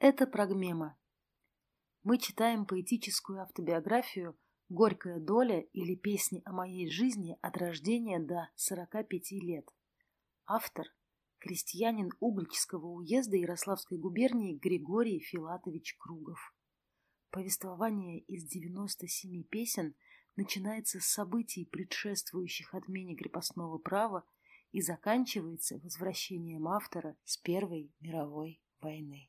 Это Прогмема. Мы читаем поэтическую автобиографию «Горькая доля» или песни о моей жизни от рождения до 45 лет. Автор – крестьянин Угличского уезда Ярославской губернии Григорий Филатович Кругов. Повествование из 97 песен начинается с событий, предшествующих отмене крепостного права, и заканчивается возвращением автора с Первой мировой войны.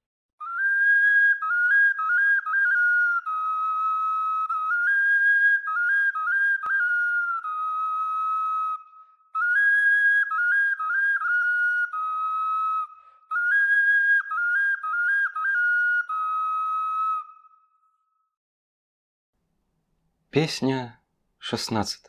Песня 16.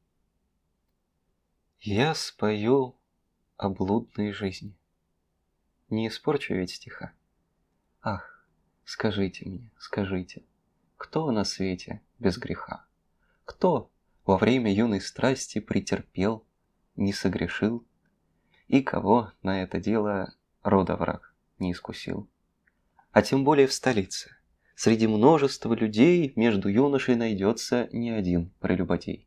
Я спою о блудной жизни. Не испорчу ведь стиха. Ах, скажите мне, скажите, кто на свете без греха? Кто во время юной страсти претерпел, не согрешил? И кого на это дело рода враг не искусил? А тем более в столице. Среди множества людей между юношей найдется не один прелюбодей.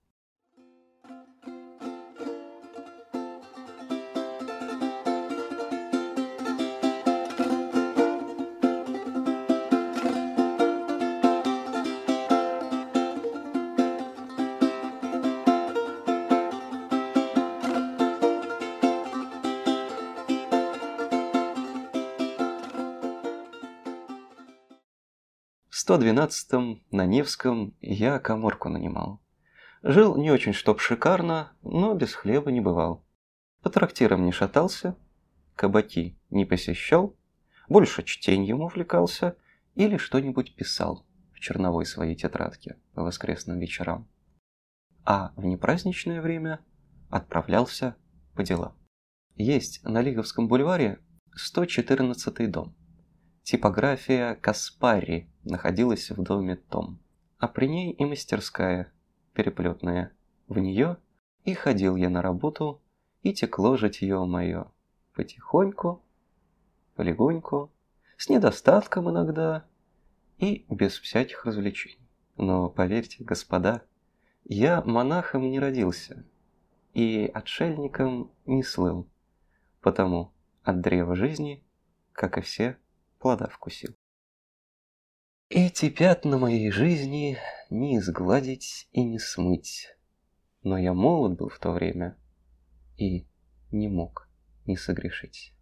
В 112-м на Невском я каморку нанимал. Жил не очень чтоб шикарно, но без хлеба не бывал. По трактирам не шатался, кабаки не посещал, больше чтением увлекался или что-нибудь писал в черновой своей тетрадке по воскресным вечерам. А в непраздничное время отправлялся по делам. Есть на Лиговском бульваре 114-й дом. Типография Каспарри находилась в доме том, а при ней и мастерская переплетная. В нее и ходил я на работу, и текло житье мое потихоньку, полегоньку, с недостатком иногда и без всяких развлечений. Но поверьте, господа, я монахом не родился и отшельником не слыл, потому от древа жизни, как и все, плода вкусил. Эти пятна моей жизни не изгладить и не смыть, но я молод был в то время и не мог не согрешить.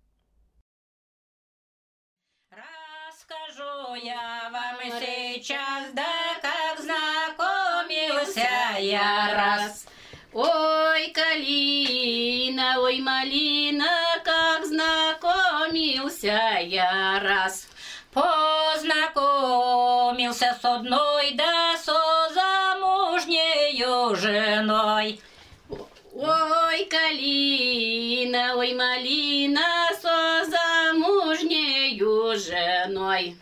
Расскажу я вам сейчас, да как знакомился я раз. Ой, калина, ой, малина, как знакомился я раз. Познакомился с одной, да со замужнею женой. Ой, калина, ой, малина, со замужнею женой.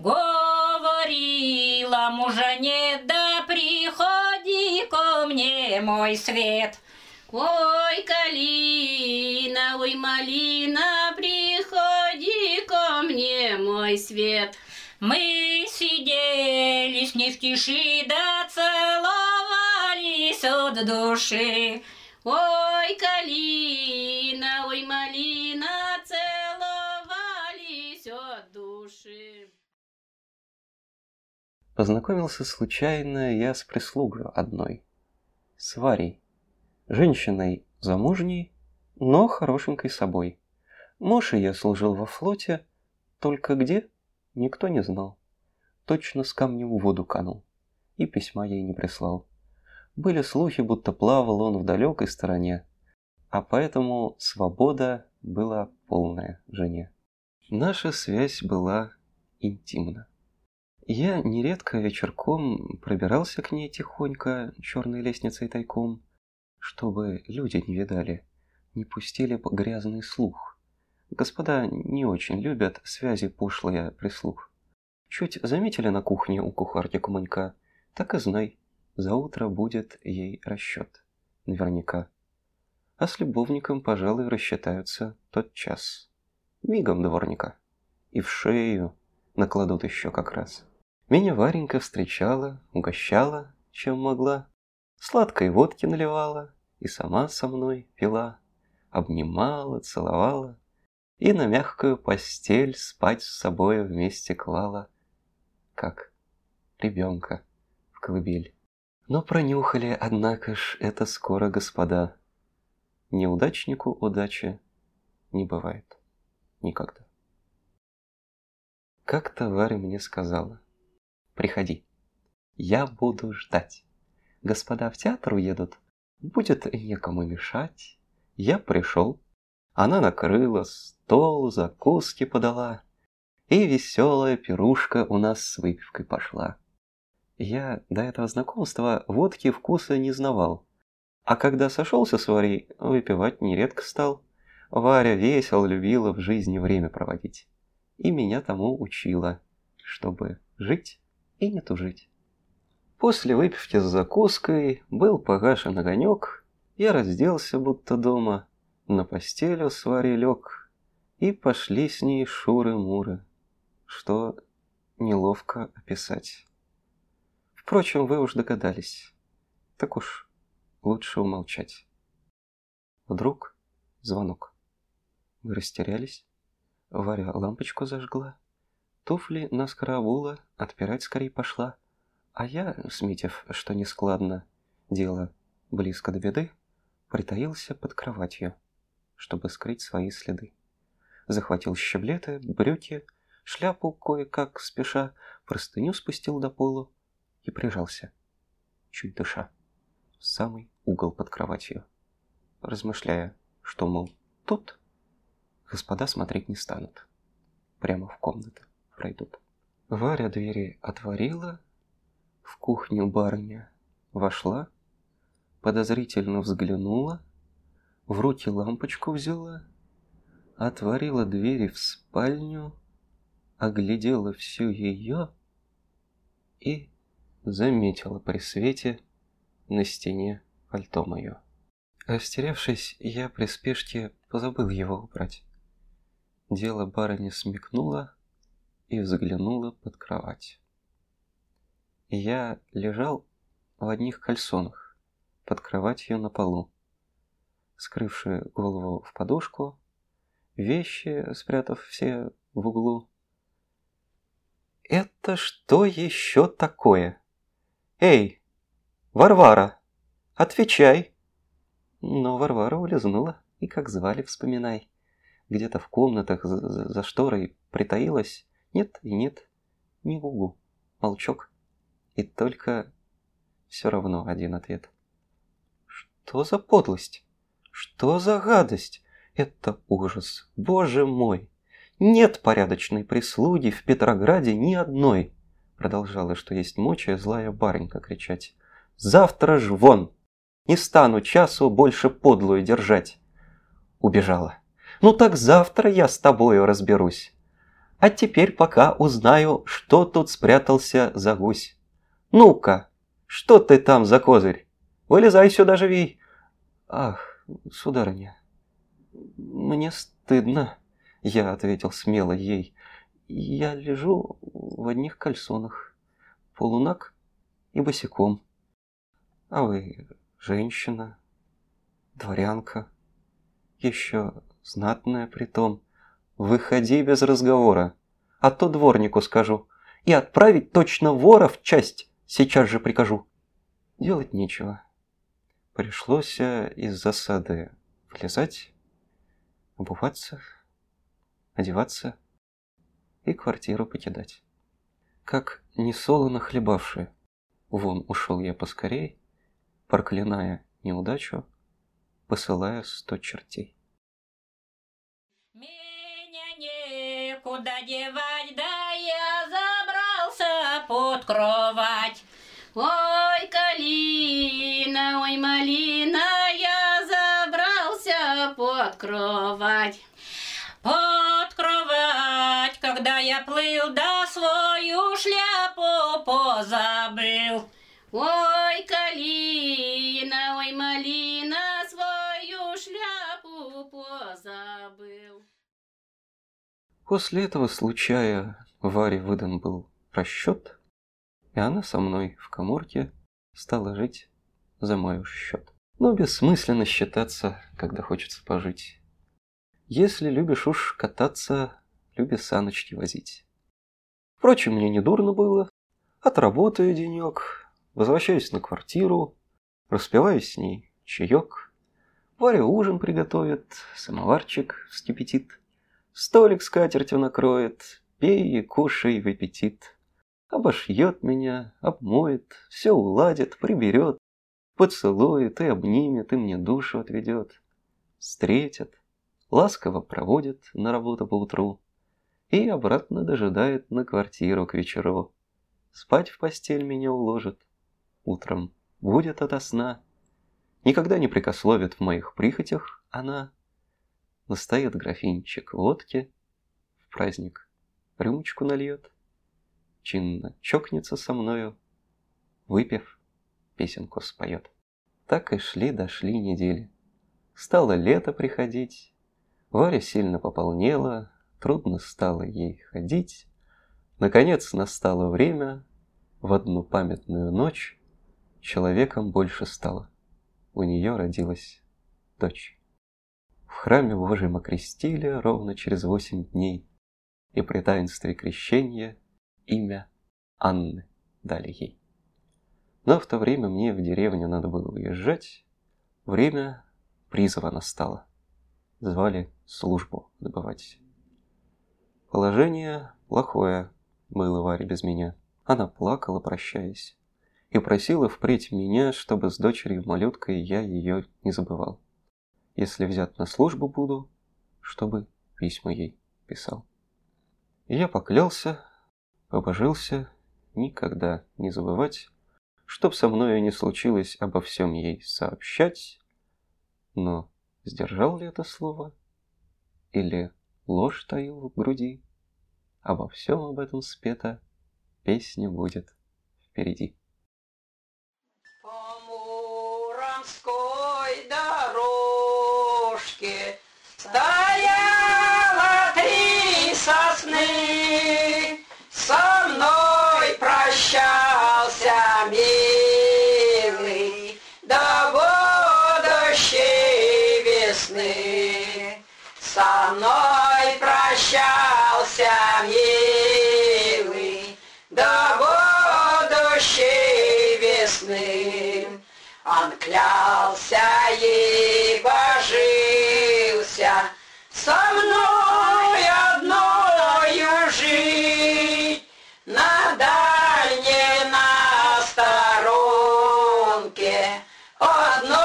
Говорила мужа нет, да приходи ко мне, мой свет. Ой, калина, ой, малина, приходи ко мне, мой свет. Мы сидели с ней в тиши, да целовались от души. Ой, калина, ой, малина, целовались от души. Познакомился случайно я с прислугой одной, с Варей, женщиной замужней, но хорошенькой собой. Муж ее служил во флоте, только где — никто не знал. Точно с камнем в воду канул, и письма ей не прислал. Были слухи, будто плавал он в далекой стороне, а поэтому свобода была полная жене. Наша связь была интимна. Я нередко вечерком пробирался к ней тихонько черной лестницей тайком, чтобы люди не видали, не пустили грязный слух. Господа не очень любят связи пошлые прислуг. Чуть заметили на кухне у кухарки Куманька, так и знай, заутро будет ей расчет, наверняка. А с любовником, пожалуй, рассчитаются тотчас, мигом дворника. и в шею накладут еще как раз. Меня Варенька встречала, угощала, чем могла, сладкой водки наливала и сама со мной пила, обнимала, целовала и на мягкую постель спать с собой вместе клала, как ребенка в колыбель. Но пронюхали, однако ж, это скоро господа. Неудачнику удачи не бывает никогда. Как-то Варя мне сказала: приходи, я буду ждать. Господа в театр уедут, будет некому мешать. Я пришел, она накрыла стол, закуски подала, и веселая пирушка у нас с выпивкой пошла. Я до этого знакомства водки вкуса не знавал, а когда сошелся с Варей, выпивать нередко стал. Варя весело любила в жизни время проводить, и меня тому учила, чтобы жить и не тужить. После выпивки с закуской был погашен огонек, я разделся будто дома, на постелю с Варей лег, и пошли с ней шуры-муры, что неловко описать. Впрочем, вы уж догадались, так уж лучше умолчать. Вдруг звонок. Мы растерялись, Варя лампочку зажгла, туфли наскоро обула, отпирать скорей пошла, а я, сметив, что нескладно, дело близко до беды, притаился под кроватью, чтобы скрыть свои следы. Захватил щеблеты, брюки, шляпу кое-как спеша, простыню спустил до полу и прижался, чуть дыша, в самый угол под кроватью, размышляя, что, мол, тут господа смотреть не станут, прямо в комнаты пройдут. Варя двери отворила, в кухню барыня вошла, подозрительно взглянула, в руки лампочку взяла, отворила двери в спальню, оглядела всю ее и заметила при свете на стене пальто мое. Растерявшись, я при спешке позабыл его убрать. Дело барыня смекнула и взглянула под кровать. Я лежал в одних кальсонах под кроватью на полу, скрывши голову в подушку, вещи спрятав все в углу. «Это что еще такое? Эй, Варвара, отвечай!» Но Варвара улизнула, и как звали, вспоминай. Где-то в комнатах за шторой притаилась, нет и нет, ни гугу, молчок. И только все равно один ответ. Что за подлость? Что за гадость? Это ужас, боже мой! Нет порядочной прислуги в Петрограде ни одной! Продолжала, что есть мочи, злая барынька кричать. Завтра ж вон! Не стану часу больше подлую держать. Убежала. Ну так завтра я с тобою разберусь. А теперь пока узнаю, что тут спрятался за гусь. Ну-ка, что ты там за козырь? Вылезай сюда живей. Ах, сударыня, мне стыдно, я ответил смело ей. Я лежу в одних кальсонах, полунаг и босиком. А вы женщина, дворянка, еще знатная притом. Выходи без разговора, а то дворнику скажу, и отправить точно вора в часть сейчас же прикажу. Делать нечего. Пришлось из засады вылезать, обуваться, одеваться и квартиру покидать. Как несолоно хлебавши, вон ушел я поскорей, проклиная неудачу, посылая 100 чертей. Меня некуда девать, да я забрался под кровать. Ой, калина, ой, малина, я забрался под кровать. Под кровать, когда я плыл, да свою шляпу позабыл. Ой, калина, ой, малина, свою шляпу позабыл. После этого случая Варе выдан был расчет, и она со мной в каморке стала жить за мой счет. Но бессмысленно считаться, когда хочется пожить. Если любишь уж кататься, люби саночки возить. Впрочем, мне не дурно было. Отработаю денек, возвращаюсь на квартиру, распиваю с ней чаек. Варя ужин приготовит, самоварчик вскипятит, столик скатертью накроет, пей и кушай в аппетит. Обошьет меня, обмоет, все уладит, приберет, поцелует и обнимет, и мне душу отведет. Встретит, ласково проводит на работу поутру и обратно дожидает на квартиру к вечеру. Спать в постель меня уложит, утром будет ото сна. Никогда не прекословит в моих прихотях она. Настоит графинчик водки, в праздник рюмочку нальет, чинно чокнется со мною, выпив, песенку споет. Так и шли-дошли недели. Стало лето приходить, Варя сильно пополнела, трудно стало ей ходить. Наконец настало время, в одну памятную ночь человеком больше стало. У нее родилась дочь. В храме Божьем окрестили ровно через 8 дней, и при таинстве крещения имя Анны дали ей. Но в то время мне в деревню надо было уезжать, время призыва настало. Звали службу добывать. Положение плохое было Варе без меня. Она плакала, прощаясь, и просила впредь меня, чтобы с дочерью-малюткой я ее не забывал. Если взят на службу буду, чтобы письма ей писал. И я поклялся, побожился никогда не забывать, чтоб со мною не случилось обо всем ей сообщать. Но сдержал ли это слово? Или ложь таил в груди? Обо всем об этом спета песня будет впереди. По Муромской дорожке стояло 3 сосны. Со мной прощался милый до будущей весны. Со мной прощался милый до будущей весны. Он клялся и божился со мной одною жить на дальней, на сторонке одной.